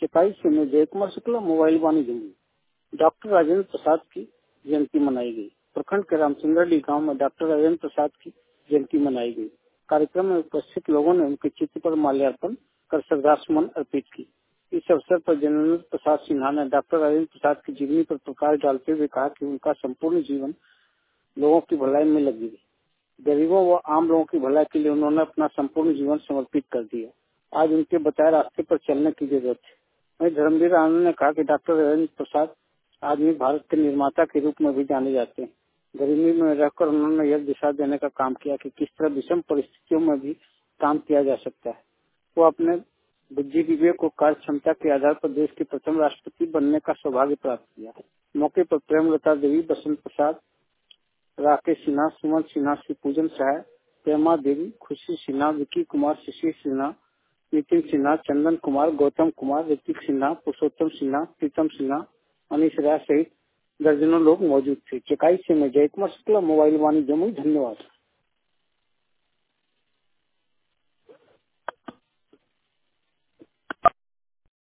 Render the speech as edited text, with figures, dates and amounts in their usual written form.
चकाई से में Jay Kumar Shukla mobile Vaani Jamui. Doctor Rajendra Prasad की जयंती मनाई गई। प्रखंड के रामचंद्रडी गांव में डॉक्टर राजेंद्र प्रसाद की जयंती मनाई गई। कार्यक्रम में उपस्थित लोगों ने उनके चित्र पर माल्यार्पण कर श्रद्धासुमन अर्पित की। इस अवसर पर जयेंद्र प्रसाद सिन्हा ने डॉक्टर राजेंद्र प्रसाद की जीवनी पर प्रकाश डालते हुए कहा कि उनका संपूर्ण जीवन लोगों की भलाई में लगी। गरीबों व आम लोगों की भलाई के लिए उन्होंने अपना संपूर्ण जीवन समर्पित कर दिया। आज उनके बताए रास्ते पर चलने की जरूरत है। वहीं धर्मवीर आनंद ने कहा कि डॉक्टर राजेंद्र प्रसाद आधुनिक भारत के निर्माता के रूप में भी जाने जाते हैं। गरीबी में रहकर उन्होंने यह दिशा देने का काम किया कि किस तरह विषम परिस्थितियों में भी काम किया जा सकता है। वो अपने बुद्धि विवेक और कार्य क्षमता के आधार पर देश के प्रथम राष्ट्रपति बनने का सौभाग्य प्राप्त किया। मौके पर प्रेमलता देवी, बसंत प्रसाद, राकेश सिन्हा, सुमन सिन्हा, श्री पूजन सहाय, प्रेमा देवी, खुशी सिन्हा, विकी कुमार, शिशिर सिन्हा, नितिन सिन्हा, चंदन कुमार, गौतम कुमार, ऋतिक सिन्हा, पुरुषोत्तम सिन्हा, प्रीतम सिन्हा, अनिश राय सहित दर्जनों लोग मौजूद थे। चकाई से मैं जय कुमार शुक्ला, मोबाइल वाणी जमुई। धन्यवाद।